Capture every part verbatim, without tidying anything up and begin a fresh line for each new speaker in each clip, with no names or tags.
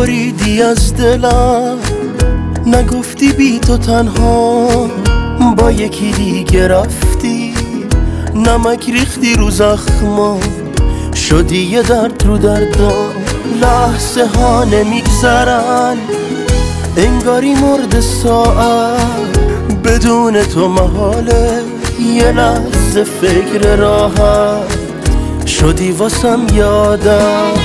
بریدی از دلم، نگفتی بی تو تنها با یکی دیگه رفتی، نمک ریختی رو زخما، شدی یه درد رو دردم. لحظه ها نمیگذرن انگاری مرد ساعت، بدون تو محاله یه لحظه فکر راحت، شدی واسم یادم.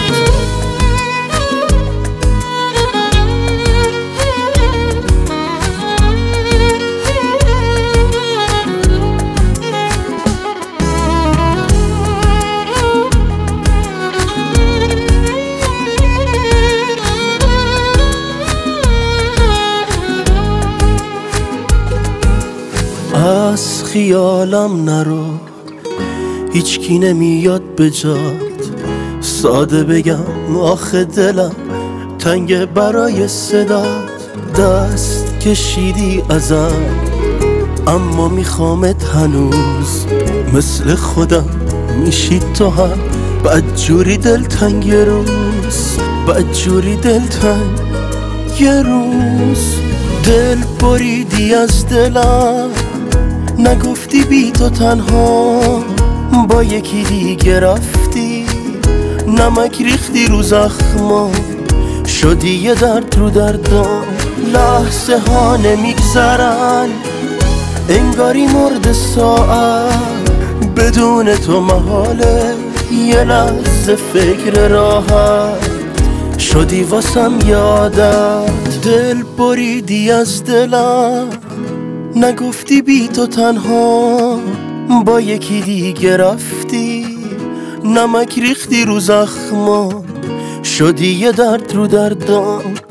از خیالم نرو، هیچکی نمیاد به جات، ساده بگم آخه دلم تنگ برای صدات. دست کشیدی ازم اما میخوامت هنوز، مثل خودم میشی تو هم بدجوری دلتنگ یه روز، بدجوری دلتنگ یه روز. دل بریدی از دلم، نگفتی بی تو تنها با یکی دیگه رفتی، نمک ریختی رو زخما، شدی یه درد رو دردم. لحظه ها نمیگذرن انگاری مرد ساعت، بدون تو محاله یه لحظه فکر راحت، شدی واسم یادت. دل بریدی از دلم، نگفتی بی تو تنها با یکی دیگه رفتی، نمک ریختی رو زخما، شدی یه درد رو دردم.